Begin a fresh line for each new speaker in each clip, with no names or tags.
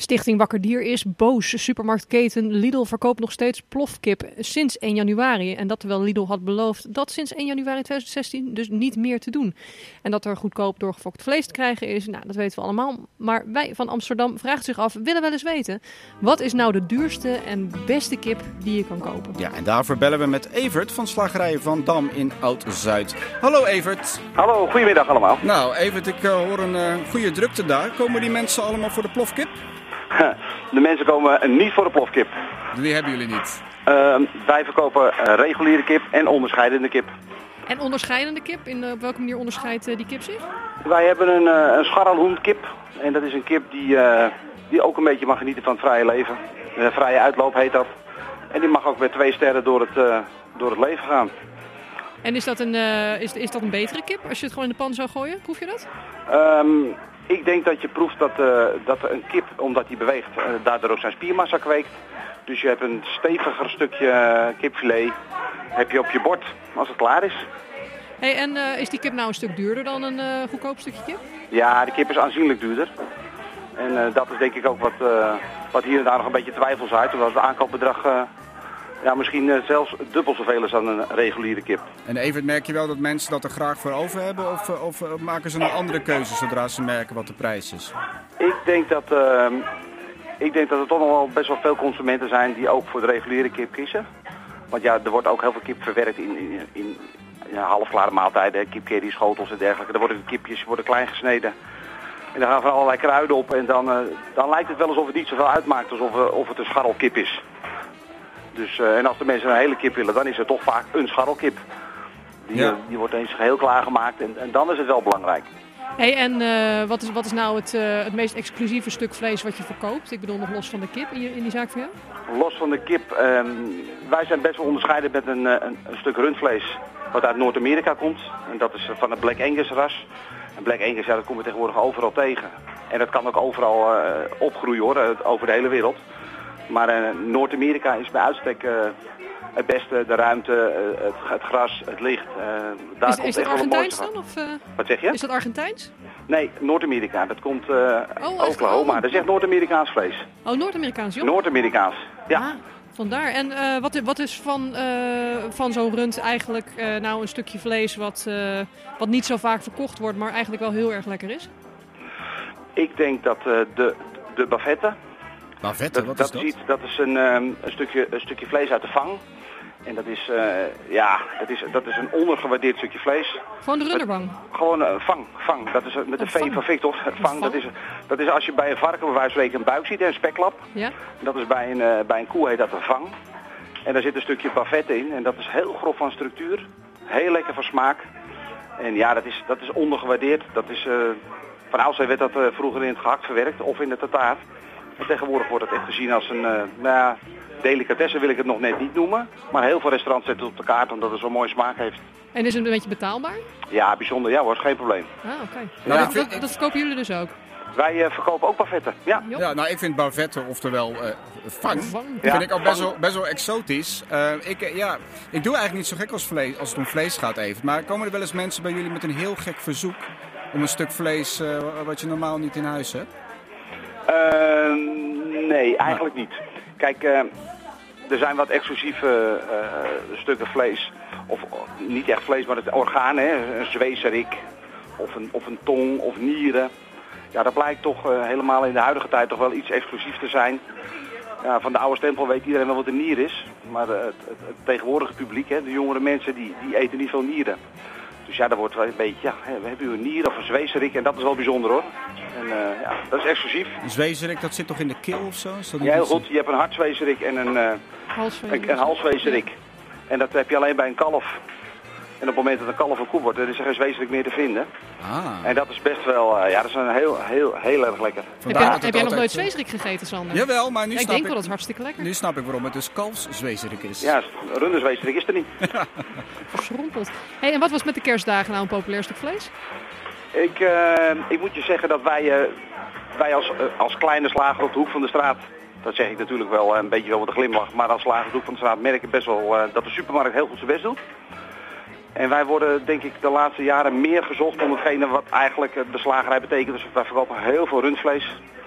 Stichting Wakker Dier is boos. Supermarktketen Lidl verkoopt nog steeds plofkip sinds 1 januari. En dat terwijl Lidl had beloofd dat sinds 1 januari 2016 dus niet meer te doen. En dat er goedkoop doorgefokt vlees te krijgen is, nou, dat weten we allemaal. Maar wij van Amsterdam vragen zich af, willen wel eens weten, wat is nou de duurste en beste kip die je kan kopen?
Ja, en daarvoor bellen we met Evert van Slagerij Van Dam in Oud-Zuid. Hallo Evert.
Hallo, goedemiddag allemaal.
Nou Evert, ik hoor een goede drukte daar. Komen die mensen allemaal voor de plofkip?
De mensen komen niet voor de plofkip.
Die hebben jullie niet?
Wij verkopen reguliere kip en onderscheidende kip.
En onderscheidende kip? Op welke manier onderscheidt die kip zich?
Wij hebben een scharrelhoendkip. En dat is een kip die ook een beetje mag genieten van het vrije leven. Vrije uitloop heet dat. En die mag ook met 2 sterren door het leven gaan.
En is dat een betere kip als je het gewoon in de pan zou gooien? Proef je dat?
Ik denk dat je proeft dat een kip, omdat die beweegt, daardoor ook zijn spiermassa kweekt. Dus je hebt een steviger stukje kipfilet heb je op je bord als het klaar is.
Hey, en is die kip nou een stuk duurder dan een goedkoop stukje kip?
Ja, de kip is aanzienlijk duurder. En dat is denk ik ook wat hier en daar nog een beetje twijfels uit. Omdat het aankoopbedrag misschien zelfs dubbel zoveel is dan een reguliere kip.
En Evert, merk je wel dat mensen dat er graag voor over hebben? Of maken ze een andere keuze zodra ze merken wat de prijs is?
Ik denk dat er toch nog wel best wel veel consumenten zijn die ook voor de reguliere kip kiezen. Want ja, er wordt ook heel veel kip verwerkt in halfklare maaltijden, kipkerry, schotels en dergelijke. Dan worden de kipjes klein gesneden. En dan gaan er allerlei kruiden op en dan lijkt het wel alsof het niet zoveel uitmaakt alsof het een scharrelkip is. Dus, en als de mensen een hele kip willen, dan is het toch vaak een scharrelkip. Die wordt eens geheel klaargemaakt en dan is het wel belangrijk.
Hey, en wat is nou het meest exclusieve stuk vlees wat je verkoopt? Ik bedoel nog los van de kip in die zaak van jou?
Los van de kip, wij zijn best wel onderscheiden met een stuk rundvlees wat uit Noord-Amerika komt. En dat is van het Black Angus ras. En Black Angus, dat komen we tegenwoordig overal tegen. En dat kan ook overal opgroeien hoor, over de hele wereld. Maar Noord-Amerika is bij uitstek het beste, de ruimte, het gras, het licht.
Is dat Argentijns dan? Of,
wat zeg je?
Is dat Argentijns?
Nee, Noord-Amerika. Dat komt Oklahoma. Dat is echt Noord-Amerikaans vlees.
Oh, Noord-Amerikaans, joh?
Noord-Amerikaans, ja.
Ah, vandaar. En wat is van zo'n rund eigenlijk nou een stukje vlees wat niet zo vaak verkocht wordt, maar eigenlijk wel heel erg lekker is?
Ik denk dat de bavette.
Bavette, wat is dat?
Dat is een stukje vlees uit de vang. En dat is een ondergewaardeerd stukje vlees.
Gewoon de runderwang?
Gewoon vang. Dat is met de V van Victor. Vang. Dat is als je bij een varken bij wijze van spreken een buik ziet, een speklap. Ja? Dat is bij een koe heet dat een vang. En daar zit een stukje bavette in. En dat is heel grof van structuur. Heel lekker van smaak. En ja, dat is ondergewaardeerd. Dat is, van oudsher werd dat vroeger in het gehakt verwerkt of in de tataar. En tegenwoordig wordt het echt gezien als een delicatesse, wil ik het nog net niet noemen. Maar heel veel restaurants zetten het op de kaart omdat het zo'n mooie smaak heeft.
En is het een beetje betaalbaar?
Ja, bijzonder. Ja hoor, geen probleem.
Ah, oké. Nou, dat verkopen jullie dus ook?
Wij verkopen ook bavette, ja.
Ja, nou ik vind bavette, oftewel vang, vind ik ook best wel exotisch. Ik doe eigenlijk niet zo gek als het om vlees gaat even. Maar komen er wel eens mensen bij jullie met een heel gek verzoek om een stuk vlees wat je normaal niet in huis hebt?
Nee, eigenlijk niet. Kijk, er zijn wat exclusieve stukken vlees. Of niet echt vlees, maar het orgaan, hè? Een zwezerik of een tong of nieren. Ja, dat blijkt toch helemaal in de huidige tijd toch wel iets exclusief te zijn. Ja, van de oude stempel weet iedereen wel wat een nier is. Maar het tegenwoordige publiek, hè, de jongere mensen, die eten niet veel nieren. Dus ja, dat wordt wel een beetje, we hebben een nier of een zwezerik en dat is wel bijzonder hoor. En dat is exclusief.
Een zwezerik, dat zit toch in de keel of zo? Is dat
ja, heel goed. Je hebt een hartzwezerik en een halszwezerik. En dat heb je alleen bij een kalf. En op het moment dat een kalf een koe wordt, dan is er geen zwezerik meer te vinden. Ah. En dat is best wel, dat is een heel erg lekker.
Heb jij nog nooit zwezerik gegeten, Sander?
Jawel, maar nu
ik denk wel dat het hartstikke lekker.
Nu snap ik waarom het dus kalfszwezerik is.
Ja, runderzwezerik is er niet.
Verschrompeld. Hey, en wat was met de kerstdagen nou een populair stuk vlees?
Ik moet je zeggen dat wij als kleine slager op de hoek van de straat, dat zeg ik natuurlijk wel een beetje wel met een glimlach, maar als slager op de hoek van de straat merk ik best wel dat de supermarkt heel goed zijn best doet. En wij worden denk ik de laatste jaren meer gezocht om hetgene wat eigenlijk de slagerij betekent. Dus wij verkopen heel veel rundvlees.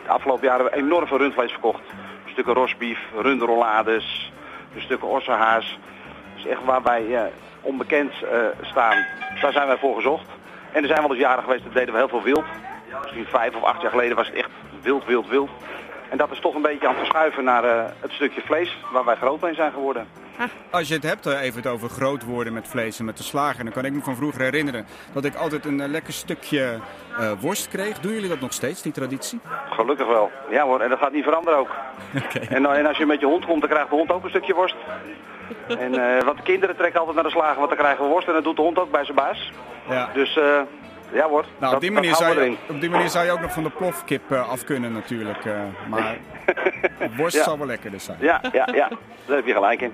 De afgelopen jaren hebben we enorm veel rundvlees verkocht. Stukken rosbief, runderrollades, stukken ossenhaas. Dus echt waar wij onbekend staan, daar zijn wij voor gezocht. En er zijn wel eens jaren geweest, dat deden we heel veel wild. Misschien 5 of 8 jaar geleden was het echt wild. En dat is toch een beetje aan het verschuiven naar het stukje vlees waar wij groot mee zijn geworden.
Als je het hebt even over groot worden met vlees en met de slager, dan kan ik me van vroeger herinneren dat ik altijd een lekker stukje worst kreeg. Doen jullie dat nog steeds, die traditie?
Gelukkig wel. Ja hoor, en dat gaat niet veranderen ook.
Okay.
En als je met je hond komt, dan krijgt de hond ook een stukje worst. En wat de kinderen trekken altijd naar de slager, want dan krijgen we worst en dat doet de hond ook bij zijn baas.
Ja.
Dus ja hoor,
nou, op die manier zou je ook nog van de plofkip af kunnen natuurlijk. Maar worst zal wel lekkerder zijn.
Ja, daar heb je gelijk in.